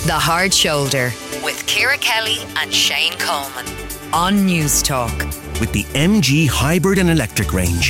The Hard Shoulder with Ciara Kelly and Shane Coleman on News Talk. With the MG hybrid and electric range.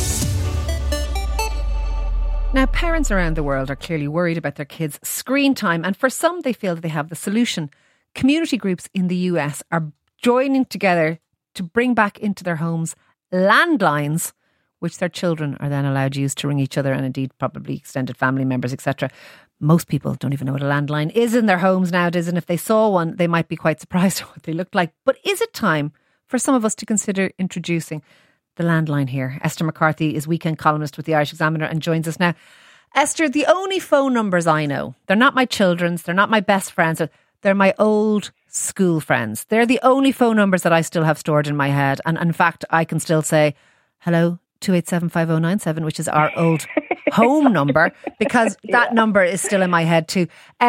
Now, parents around the world are clearly worried about their kids' screen time, and for some, they feel that they have the solution. Community groups in the US are joining together to bring back into their homes landlines, which their children are then allowed to use to ring each other and indeed probably extended family members, etc. Most people don't even know what a landline is in their homes nowadays, and if they saw one, they might be quite surprised at what they looked like. But is it time for some of us to consider introducing the landline here? Esther McCarthy is weekend columnist with the Irish Examiner and joins us now. Esther, the only phone numbers I know, they're not my children's, they're not my best friends, they're my old school friends. They're the only phone numbers that I still have stored in my head. And in fact, I can still say, hello, 2875097, which is our old home number, because that number is still in my head too.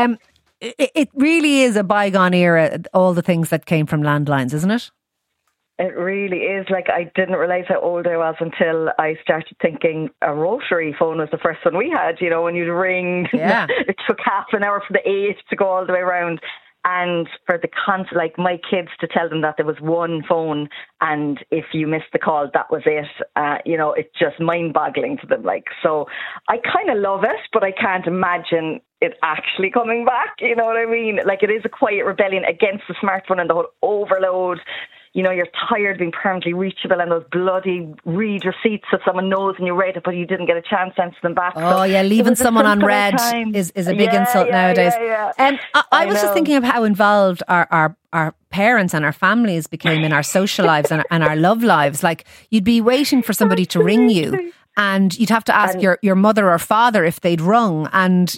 It really is a bygone era, all the things that came from landlines, isn't it? It really is. Like, I didn't realise how old I was until I started thinking a rotary phone was the first one we had, you know, when you'd ring. Yeah. It took half an hour for the 8 to go all the way around. And for the like my kids to tell them that there was one phone and if you missed the call, that was it. You know, it's just mind-boggling to them. Like, so I kind of love it, but I can't imagine it actually coming back. You know what I mean? Like, it is a quiet rebellion against the smartphone and the whole overload. You know, you're tired of being permanently reachable and those bloody read receipts that someone knows and you read it, but you didn't get a chance to answer them back. Oh, yeah, leaving someone on red is a big insult nowadays. I was just thinking of how involved our parents and our families became in our social lives and our love lives. Like, you'd be waiting for somebody to ring you and you'd have to ask your mother or father if they'd rung. And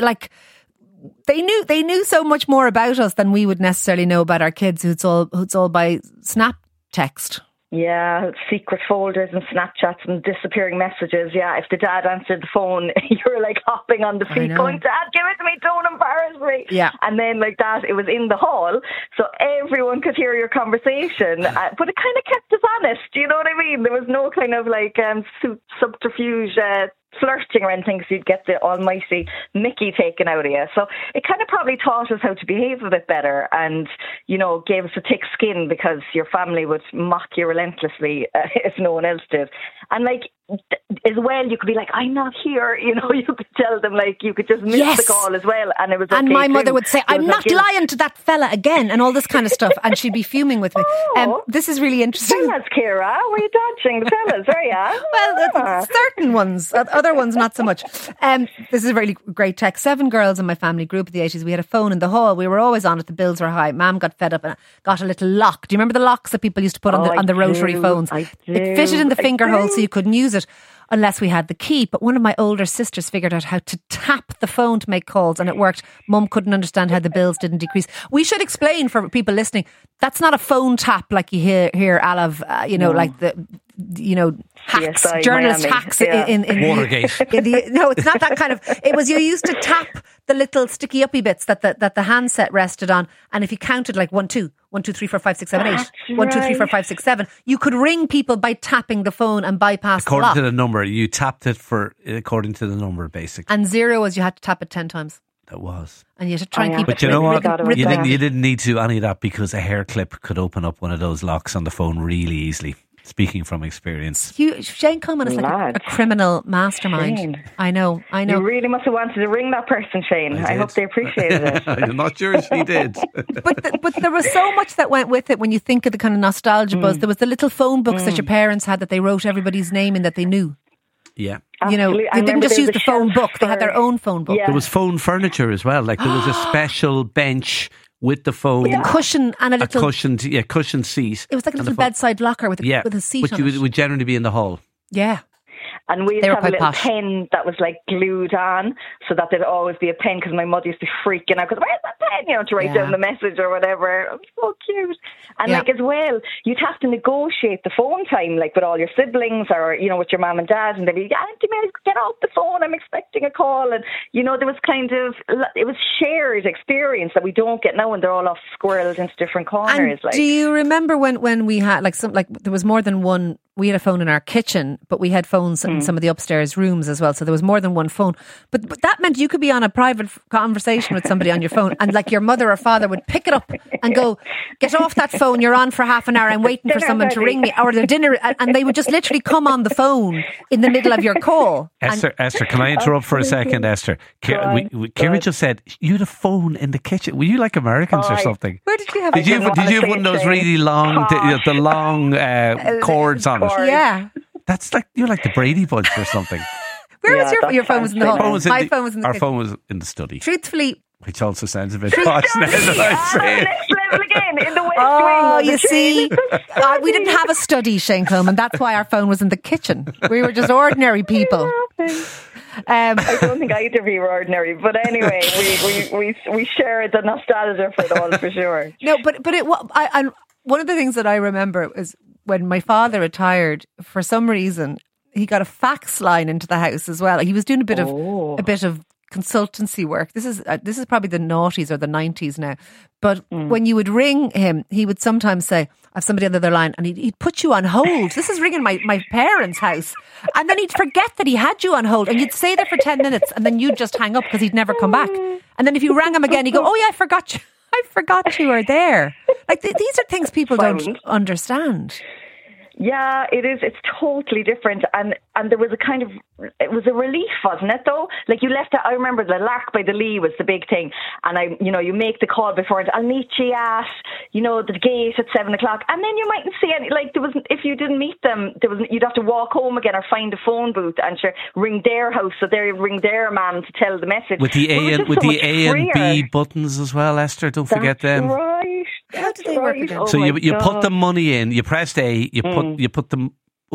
They knew so much more about us than we would necessarily know about our kids, who it's all by snap text. Yeah, secret folders and Snapchats and disappearing messages. Yeah, if the dad answered the phone, you're like hopping on the feet going, Dad, give it to me, don't embarrass me. Yeah. And then like that, it was in the hall, so everyone could hear your conversation. But it kind of kept us honest, you know what I mean? There was no kind of like subterfuge, flirting or anything, because you'd get the almighty Mickey taken out of you. So it kind of probably taught us how to behave a bit better and, you know, gave us a thick skin because your family would mock you relentlessly if no one else did. And like, as well, you could be like, I'm not here, you know, you could tell them, like, you could just miss the call as well, and it was okay. And my mother would say, I'm not lying to that fella again, and all this kind of stuff, and she'd be fuming with me. This is really interesting. Fellas, Ciara, were you dodging the fellas, are you? Well, certain ones, other ones not so much. This is a really great text. 7 girls in my family grew up in the 80s. We had a phone in the hall. We were always on it. The bills were high. Mum got fed up and got a little lock. Do you remember the locks that people used to put on the rotary phones? It fitted in the finger hole so you couldn't use it unless we had the key. But one of my older sisters figured out how to tap the phone to make calls, and it worked. Mum couldn't understand how the bills didn't decrease. We should explain for people listening, that's not a phone tap like you hear like the, you know, hacks, CSI, journalist Miami. Hacks in Watergate. No, it's not that kind of. It was, you used to tap the little sticky uppy bits that the handset rested on, and if you counted like 1, 2, 1, 2, 3, 4, 5, 6, 7, 8, 1, 2, 3, 4, 5, 6, 7, you could ring people by tapping the phone and bypass the lock. According to the number, you tapped it according to the number, basically. And 0 was you had to tap it 10 times. That was. And you had to try and keep it. But you know what? You didn't need to do any of that, because a hair clip could open up one of those locks on the phone really easily. Speaking from experience. Shane Coleman is like a criminal mastermind. Shane. I know. You really must have wanted to ring that person, Shane. I hope they appreciated it. I'm not sure she did. But there was so much that went with it when you think of the kind of nostalgia buzz. There was the little phone books that your parents had that they wrote everybody's name in that they knew. Yeah. You know, they didn't just use the phone book, they had their own phone book. Yeah. There was phone furniture as well. Like, there was a special bench with the phone, with a cushion and a cushion seat. It was like a little bedside locker with a seat which on it. Would generally be in the hall. Yeah. And we used to have a little pen that was like glued on, so that there'd always be a pen, because my mother used to be freaking out because where's that pen, you know, to write down the message or whatever. It was so cute. And like, as well, you'd have to negotiate the phone time, like with all your siblings or, you know, with your mum and dad, and they'd be, Auntie Mary, get off the phone, I'm expecting a call. And, you know, there was it was shared experience that we don't get now, and they're all off squirreled into different corners. And do you remember when we had there was more than one? We had a phone in our kitchen, but we had phones in some of the upstairs rooms as well. So there was more than one phone. But that meant you could be on a private conversation with somebody on your phone, and like your mother or father would pick it up and go, get off that phone, you're on for half an hour, I'm waiting for someone to ring me, or the dinner, and they would just literally come on the phone in the middle of your call. Esther, can I interrupt for a second, Esther? Kira just said, you had a phone in the kitchen. Were you like Americans or something? Where did you have Did you have one of those really long, the long cords on it? Yeah. That's like, you're like the Brady Bunch or something. Where was your phone? Was in the hall. My phone was in the Our kitchen. phone was in the study. Truthfully, which also sounds a bit posh now that I say it. Next level again in the West oh, Wing. you see, we didn't have a study, Shane Coleman. That's why our phone was in the kitchen. We were just ordinary people. I don't think either of you were ordinary, but anyway, we share the nostalgia for it all for sure. No, but one of the things that I remember is when my father retired. For some reason, he got a fax line into the house as well. He was doing a bit of consultancy work. This is probably the noughties or the 90s now. But when you would ring him, he would sometimes say, I have somebody on the other line, and he'd put you on hold. This is ringing my parents' house. And then he'd forget that he had you on hold, and you'd stay there for 10 minutes, and then you'd just hang up because he'd never come back. And then if you rang him again, he'd go, oh yeah, I forgot you were there. Like these are things people don't understand. Yeah, it is. It's totally different. And there was it was a relief, wasn't it though? Like you left it, I remember the Lark by the Lee was the big thing. And you make the call before it. I'll meet you at, the gate at 7:00. And then you mightn't see any, like there wasn't, if you didn't meet them, you'd have to walk home again or find a phone booth and ring their house. So they ring their man to tell the message. With the A and B buttons as well, Esther, don't forget them. Right. How do they work again? So you put the money in, you pressed A, you put the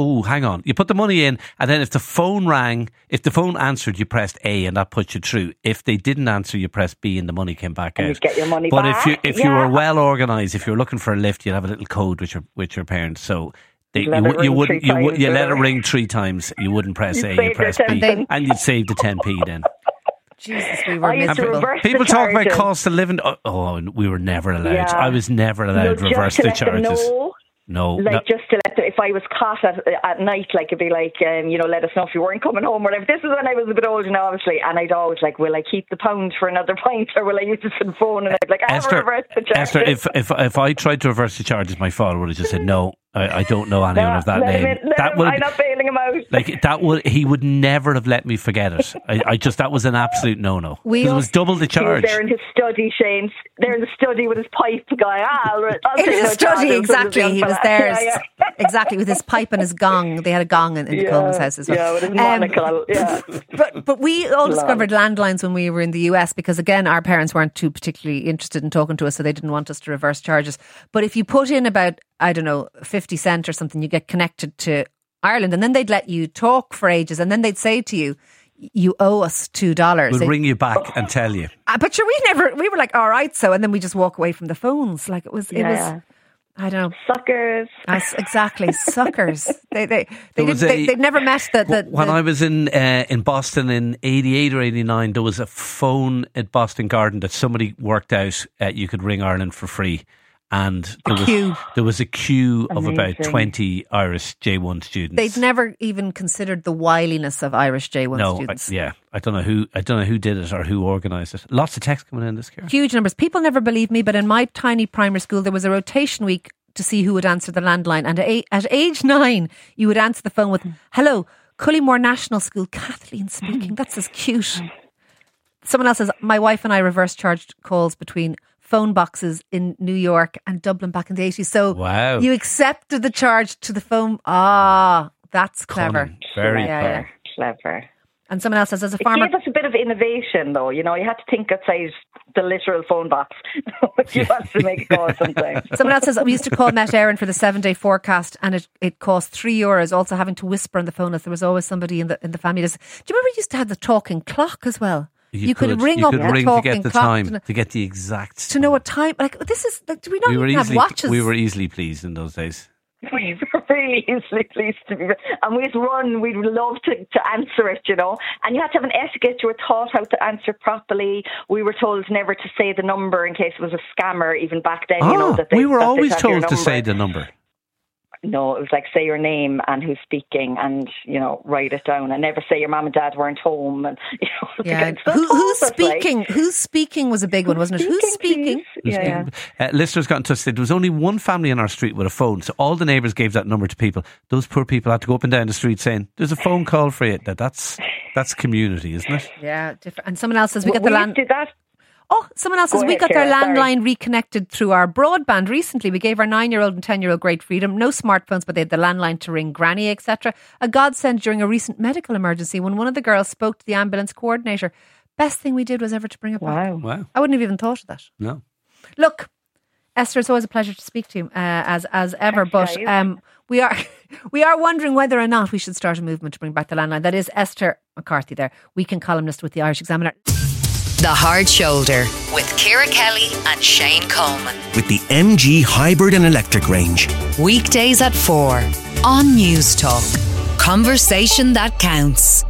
you put the money in, and then if the phone answered, you pressed A, and that puts you through. If they didn't answer, you pressed B, and the money came back out. You get your money but back. But if you were well organised, if you were looking for a lift, you'd have a little code with your parents. So you let it ring 3 times. You wouldn't press A, you press B, and you'd save the 10p then. Jesus, we were miserable. People talk about cost of living. Oh, we were never allowed. Yeah. I was never allowed to reverse the charges. No. Just to let them, if I was caught at night, it'd be like, let us know if you weren't coming home or whatever. This is when I was a bit older now, obviously, and I'd always will I keep the pound for another pint or will I use it for the phone? And I'd be like, I haven't reversed the charges. Esther, if I tried to reverse the charges, my father would have just said, no, I don't know anyone of that name. I'm not bailing him out. He would never have let me forget it. That was an absolute no-no. It was double the charge. He was there in his study, Shane. There in the study with his pipe guy. In his study, exactly. He was there, exactly, with his pipe and his gong. They had a gong in the Coleman's house as well. Yeah, with his monocle. But we all discovered landlines when we were in the US because, again, our parents weren't too particularly interested in talking to us, so they didn't want us to reverse charges. But if you put in about, 50 cents or something, you get connected to Ireland, and then they'd let you talk for ages, and then they'd say to you, you owe us $2. We'll ring you back and tell you. But sure, we were like, all right, so, and then we just walk away from the phones. Like it was, I don't know. Suckers. Exactly, suckers. They'd never met When I was in Boston in 88 or 89, there was a phone at Boston Garden that somebody worked out you could ring Ireland for free. And there was a queue of about 20 Irish J1 students. They'd never even considered the wiliness of Irish J1 students. I don't know who did it or who organised it. Lots of text coming in this year. Huge numbers. People never believe me, but in my tiny primary school, there was a rotation week to see who would answer the landline. And at age 9, you would answer the phone with, "Hello, Cullymore National School, Kathleen speaking." That's as cute. Someone else says, my wife and I reverse charged calls between phone boxes in New York and Dublin back in the 80s. So you accepted the charge to the phone. Ah, that's clever. Cunning. Very clever. Clever. And someone else says, as a farmer... It gave us a bit of innovation, though. You had to think outside the literal phone box. You had to make a call sometimes. Someone else says, we used to call Met Éireann for the 7-day forecast, and it cost €3, also having to whisper on the phone as there was always somebody in the family. Do you remember we used to have the talking clock as well? You could ring up the talking to get the clock time, to get the exact to know what time. This is do we not even have watches? We were easily pleased in those days. We were really easily pleased to be, and we'd love to answer it, And you had to have an etiquette. You were taught how to answer properly. We were told never to say the number in case it was a scammer. Even back then, we were always told to say the number. No, it was like say your name and who's speaking, and write it down, and never say your mum and dad weren't home. And who's speaking? Who's speaking was a big one, wasn't it? Who's speaking? Listeners got in touch. Said there was only one family in our street with a phone, so all the neighbours gave that number to people. Those poor people had to go up and down the street saying, "There's a phone call for you." That's community, isn't it? Yeah, different. And someone else says we got the land. Did that? Oh, someone else says we got their landline reconnected through our broadband recently. We gave our 9-year-old and 10-year-old great freedom. No smartphones, but they had the landline to ring granny, etc. A godsend during a recent medical emergency when one of the girls spoke to the ambulance coordinator. Best thing we did was ever to bring it back. Wow. I wouldn't have even thought of that. No. Look, Esther, it's always a pleasure to speak to you as ever. But we are wondering whether or not we should start a movement to bring back the landline. That is Esther McCarthy there, weekend columnist with the Irish Examiner. The Hard Shoulder with Ciara Kelly and Shane Coleman. With the MG hybrid and electric range. Weekdays at 4 on News Talk. Conversation that counts.